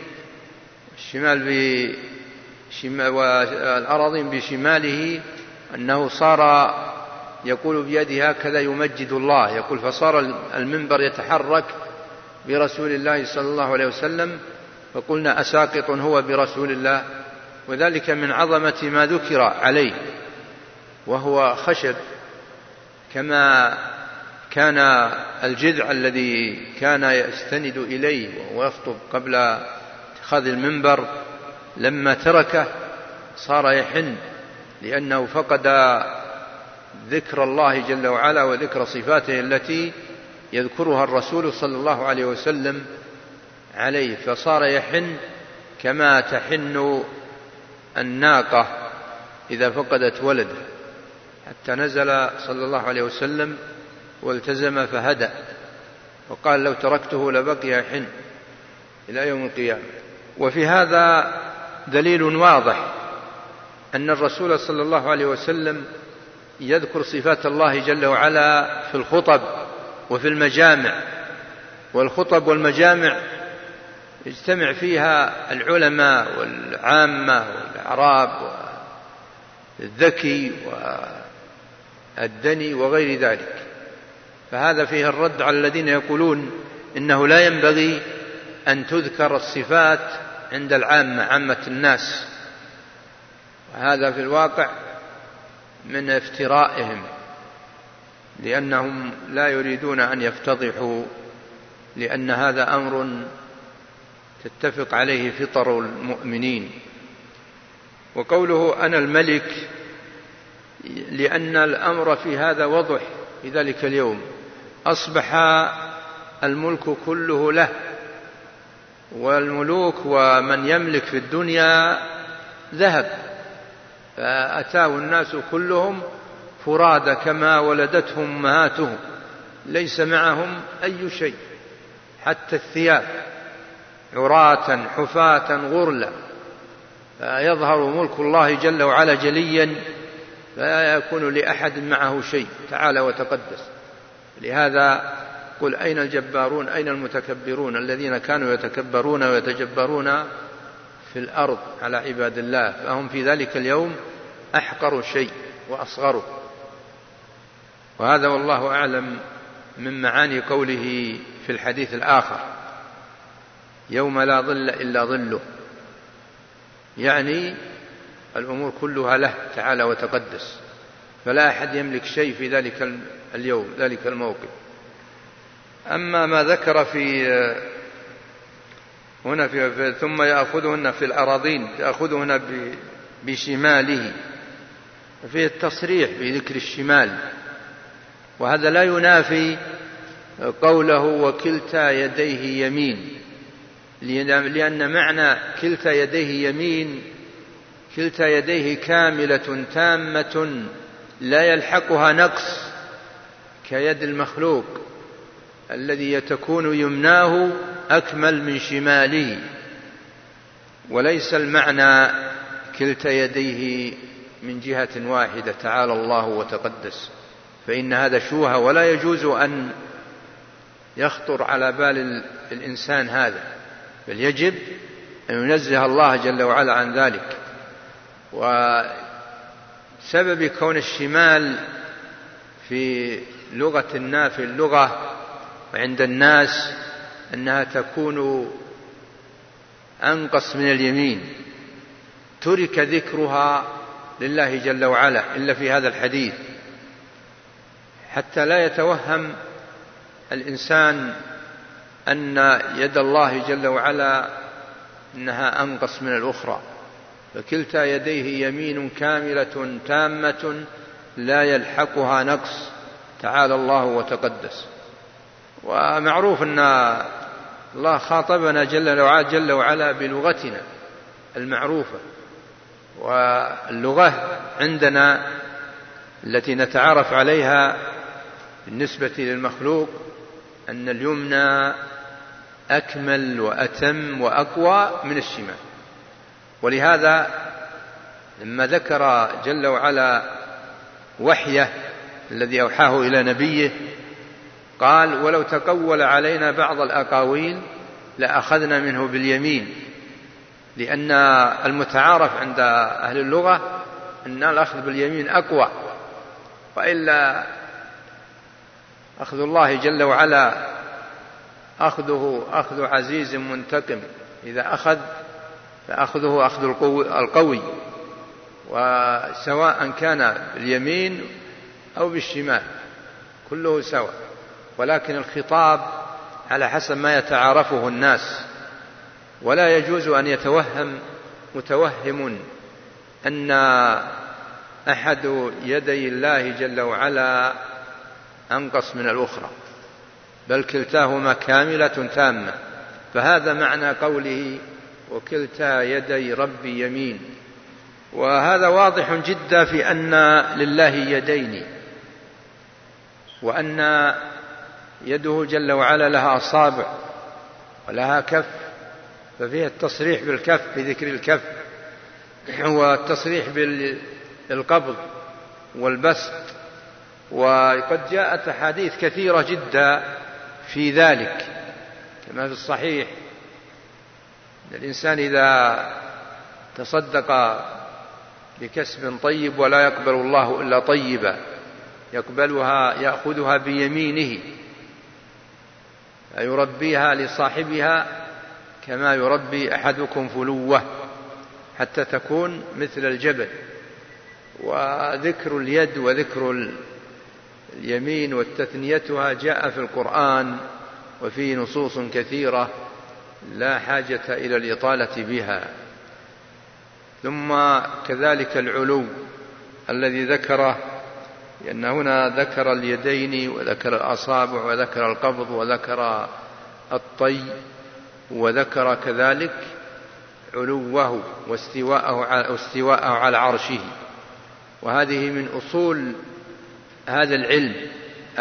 Speaker 2: والأراضين بشماله، أنه صار يقول بيده هكذا يمجد الله، يقول: فصار المنبر يتحرك برسول الله صلى الله عليه وسلم، فقلنا: أساقط هو برسول الله؟ وذلك من عظمة ما ذكر عليه، وهو خشب، كما كان الجذع الذي كان يستند إليه وهو يخطب قبل اتخاذ المنبر، لما تركه صار يحن، لأنه فقد ذكر الله جل وعلا وذكر صفاته التي يذكرها الرسول صلى الله عليه وسلم عليه، فصار يحن كما تحن الناقة إذا فقدت ولده، حتى نزل صلى الله عليه وسلم والتزم فهدى، وقال: لو تركته لبقي يحن إلى يوم القيامة. وفي هذا دليل واضح أن الرسول صلى الله عليه وسلم يذكر صفات الله جل وعلا في الخطب وفي المجامع. والخطب والمجامع يجتمع فيها العلماء والعامة والأعراب والذكي والدني وغير ذلك، فهذا فيه الرد على الذين يقولون إنه لا ينبغي أن تذكر الصفات عند عامة الناس، وهذا في الواقع من افترائهم، لأنهم لا يريدون أن يفتضحوا، لأن هذا أمر تتفق عليه فطر المؤمنين. وقوله: أنا الملك، لأن الأمر في هذا وضح في ذلك اليوم، أصبح الملك كله له، والملوك ومن يملك في الدنيا ذهب، فأتاه الناس كلهم فرادى كما ولدتهم أمهاتهم، ليس معهم أي شيء حتى الثياب، عراة حفاة غرلا، فيظهر ملك الله جل وعلا جليا، لا يكون لأحد معه شيء تعالى وتقدس. لهذا قل أين الجبارون أين المتكبرون الذين كانوا يتكبرون ويتجبرون في الأرض على عباد الله، فهم في ذلك اليوم أحقر شيء وأصغره. وهذا والله أعلم من معاني قوله في الحديث الآخر: يوم لا ظل إلا ظله، يعني الأمور كلها له تعالى وتقدس، فلا أحد يملك شيء في ذلك اليوم ذلك الموقف. أما ما ذكر في هنا ثم يأخذهن في الأراضين، يأخذهن بشماله، فيه التصريح بذكر الشمال، وهذا لا ينافي قوله وكلتا يديه يمين، لأن معنى كلتا يديه يمين كلتا يديه كاملة تامة لا يلحقها نقص كيد المخلوق الذي تكون يمناه أكمل من شماله. وليس المعنى كلتا يديه من جهة واحدة تعالى الله وتقدس، فإن هذا شوهة ولا يجوز أن يخطر على بال الإنسان هذا، بل يجب أن ينزه الله جل وعلا عن ذلك. وسبب كون الشمال في اللغة وعند الناس أنها تكون أنقص من اليمين، ترك ذكرها لله جل وعلا إلا في هذا الحديث، حتى لا يتوهم الإنسان أن يد الله جل وعلا أنها أنقص من الأخرى. فكلتا يديه يمين كاملة تامة لا يلحقها نقص تعالى الله وتقدس. ومعروف أن الله خاطبنا جل وعلا بلغتنا المعروفة، واللغة عندنا التي نتعارف عليها بالنسبة للمخلوق أن اليمنى أكمل وأتم وأقوى من الشمال. ولهذا لما ذكر جل وعلا وحيه الذي أوحاه إلى نبيه قال ولو تقول علينا بعض الأقاويل لأخذنا منه باليمين، لأن المتعارف عند أهل اللغة أن الأخذ باليمين أقوى، وإلا أخذ الله جل وعلا أخذه أخذ عزيز منتقم، إذا أخذ فأخذه أخذ القوي، وسواء كان باليمين أو بالشمال كله سواء، ولكن الخطاب على حسب ما يتعارفه الناس. ولا يجوز أن يتوهم متوهم أن أحد يدي الله جل وعلا أنقص من الأخرى، بل كلتاهما كاملة تامة. فهذا معنى قوله وكلتا يدي ربي يمين. وهذا واضح جدا في أن لله يدين، وأن يده جل وعلا لها أصابع ولها كف، ففيها التصريح بالكف بذكر الكف، والتصريح بالقبض والبسط. وقد جاءت أحاديث كثيرة جدا في ذلك، كما في الصحيح الإنسان إذا تصدق بكسب طيب ولا يقبل الله إلا طيبا يأخذها بيمينه فيربيها لصاحبها كما يربي أحدكم فلوه حتى تكون مثل الجبل. وذكر اليد وذكر اليمين وتثنيتها جاء في القرآن وفي نصوص كثيرة لا حاجة إلى الإطالة بها. ثم كذلك العلو الذي ذكره، لأن هنا ذكر اليدين وذكر الأصابع وذكر القبض وذكر الطي، وذكر كذلك علوه واستواءه على عرشه. وهذه من أصول هذا العلم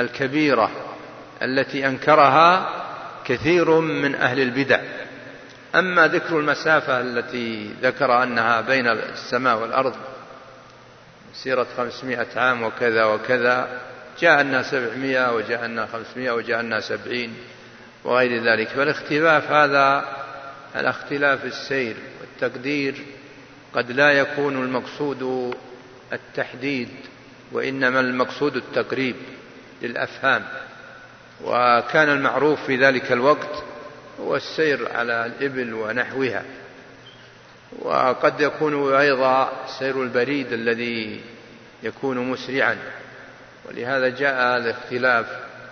Speaker 2: الكبيرة التي أنكرها كثير من أهل البدع، أما ذكر المسافة التي ذكر أنها بين السماء والأرض مسيرة 500 عام وكذا وكذا، جاء أنها 700 وجاء أنها 500 وجاء أنها 70 وغير ذلك. فالاختلاف هذا على اختلاف السير والتقدير، قد لا يكون المقصود التحديد، وإنما المقصود التقريب للأفهام. وكان المعروف في ذلك الوقت هو السير على الإبل ونحوها، وقد يكون أيضا سير البريد الذي يكون مسرعا، ولهذا جاء الاختلاف.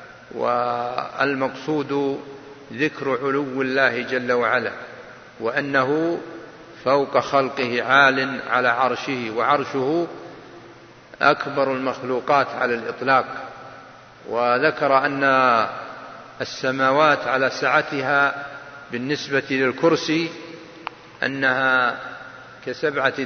Speaker 2: والمقصود ذكر علو الله جل وعلا، وأنه فوق خلقه عال على عرشه، وعرشه أكبر المخلوقات على الإطلاق. وذكر أن السماوات على سعتها بالنسبة للكرسي أنها كسبعة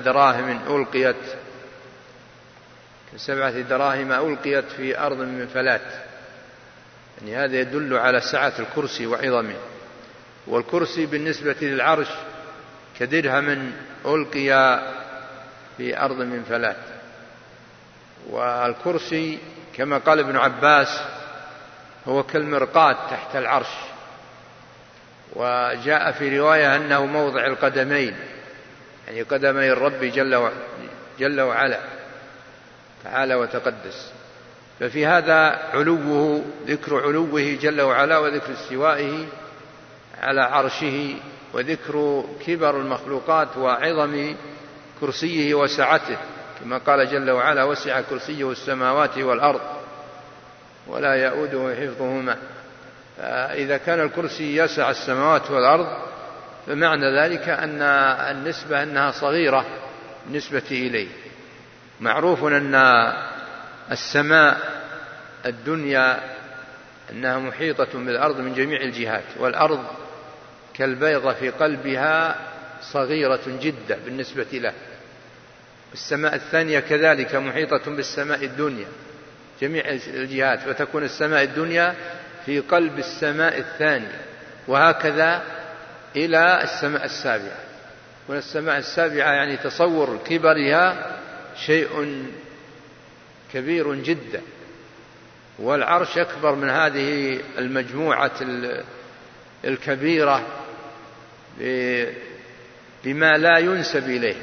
Speaker 2: دراهم ألقيت في أرض من فلات، يعني هذا يدل على سعة الكرسي وعظمه. والكرسي بالنسبة للعرش كدرهم ألقي في أرض من فلات. والكرسي كما قال ابن عباس هو كالمرقاة تحت العرش. وجاء في رواية أنه موضع القدمين، يعني قدمي الرب جل وعلا تعالى وتقدس. ففي هذا علوه، ذكر علوه جل وعلا، وذكر استوائه على عرشه، وذكر كبر المخلوقات وعظم كرسيه وسعته، كما قال جل وعلا: وسع كرسيه السماوات والأرض ولا يؤوده حفظهما. فإذا كان الكرسي يسع السماوات والأرض فمعنى ذلك أن النسبة أنها صغيرة بالنسبة إليه. معروف أن السماء الدنيا أنها محيطة بالأرض من جميع الجهات، والأرض كالبيضة في قلبها صغيرة جدا بالنسبة له. السماء الثانية كذلك محيطة بالسماء الدنيا جميع الجهات، فتكون السماء الدنيا في قلب السماء الثانية، وهكذا إلى السماء السابعة. والسماء السابعة يعني تصور كبرها شيء كبير جدا، والعرش أكبر من هذه المجموعة الكبيرة بما لا ينسب إليه،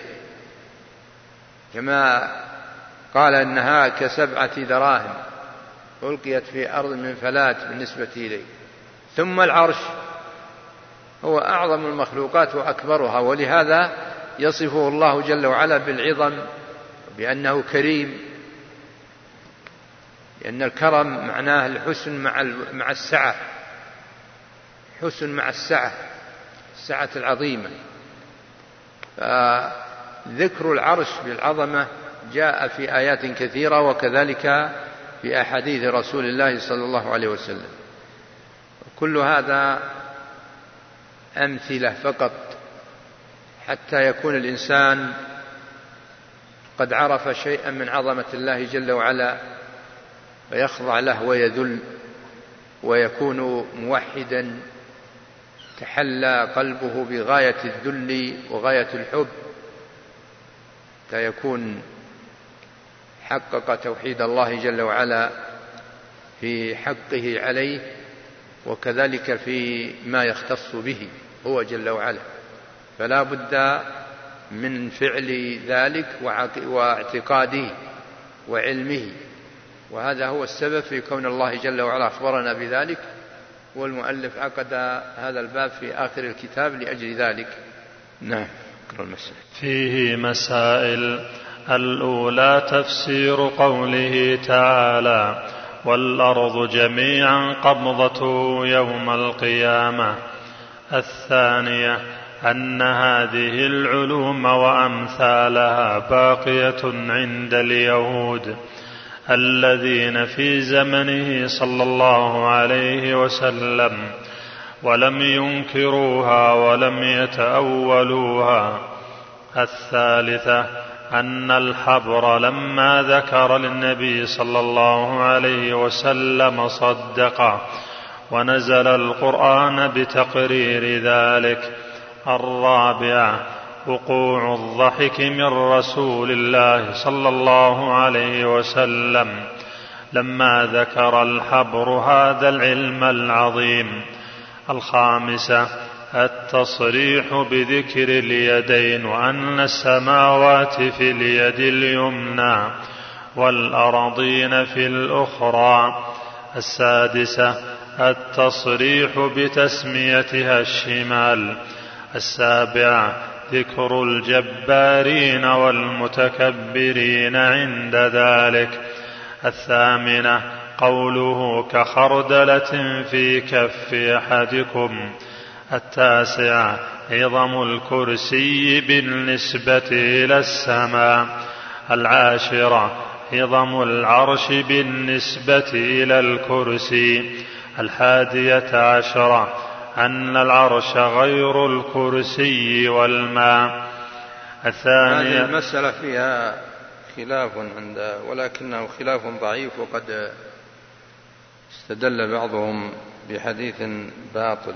Speaker 2: كما قال إنها كسبعة دراهم ألقيت في أرض من فلات بالنسبة إليه. ثم العرش هو أعظم المخلوقات وأكبرها، ولهذا يصفه الله جل وعلا بالعظم بأنه كريم، لأن الكرم معناه الحسن مع السعة، حسن مع السعة العظيمة. فذكر العرش بالعظمة جاء في آيات كثيرة، وكذلك في أحاديث رسول الله صلى الله عليه وسلم. كل هذا أمثلة فقط حتى يكون الإنسان قد عرف شيئا من عظمة الله جل وعلا ويخضع له ويذل ويكون موحدا، تحلى قلبه بغاية الذل وغاية الحب، حتى يكون حقق توحيد الله جل وعلا في حقه عليه، وكذلك في ما يختص به هو جل وعلا. فلا بد من فعل ذلك واعتقاده وعلمه، وهذا هو السبب في كون الله جل وعلا أخبرنا بذلك، والمؤلف عقد هذا الباب في آخر الكتاب لأجل ذلك. نعم.
Speaker 1: فيه مسائل. الأولى تفسير قوله تعالى: والأرض جميعا قبضته يوم القيامة. الثانية أن هذه العلوم وأمثالها باقية عند اليهود الذين في زمنه صلى الله عليه وسلم، ولم ينكروها ولم يتأولوها. الثالثة أن الحبر لما ذكر للنبي صلى الله عليه وسلم صدقه، ونزل القرآن بتقرير ذلك، الرابعة وقوع الضحك من رسول الله صلى الله عليه وسلم لما ذكر الحبر هذا العلم العظيم. الخامسة التصريح بذكر اليدين وأن السماوات في اليد اليمنى والأرضين في الأخرى. السادسة التصريح بتسميتها الشمال. السابعة ذكر الجبارين والمتكبرين عند ذلك. الثامنة قوله كخردلة في كف أحدكم. التاسعة عظم الكرسي بالنسبة إلى السماء. العاشرة عظم العرش بالنسبة إلى الكرسي. 11 أن العرش غير الكرسي والماء.
Speaker 2: هذه المسألة فيها خلاف ولكنه خلاف ضعيف، وقد استدل بعضهم بحديث باطل،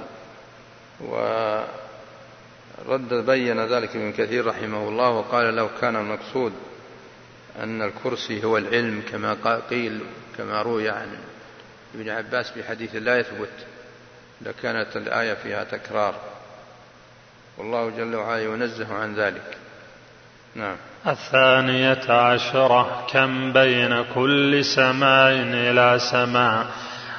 Speaker 2: بين ذلك ابن كثير رحمه الله، وقال لو كان المقصود أن الكرسي هو العلم كما قيل كما روي عن ابن عباس بحديث لا يثبت لكانت الآية فيها تكرار، والله جل وعلا ينزه عن ذلك. نعم.
Speaker 1: 12 كم بين كل سماء إلى سماء.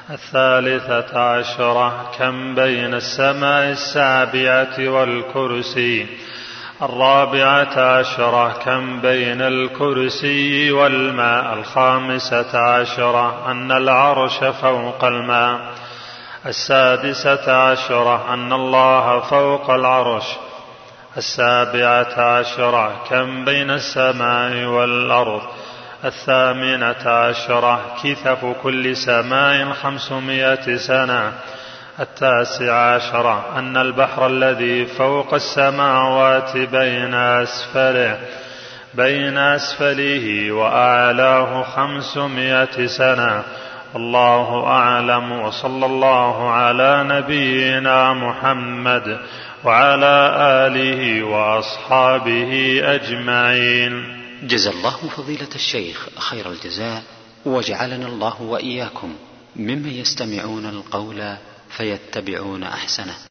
Speaker 1: 13 كم بين السماء السابعة والكرسي. 14 كم بين الكرسي والماء. 15 أن العرش فوق الماء. 16 أن الله فوق العرش. 17 كم بين السماء والأرض. 18 كثف كل سماء 500 سنة. 19 أن البحر الذي فوق السماوات بين أسفله وأعلاه 500 سنة. الله أعلم، وصلى الله على نبينا محمد وعلى آله وأصحابه أجمعين.
Speaker 3: جزا الله فضيلة الشيخ خير الجزاء، وجعلنا الله وإياكم ممن يستمعون القول فيتبعون أحسنه.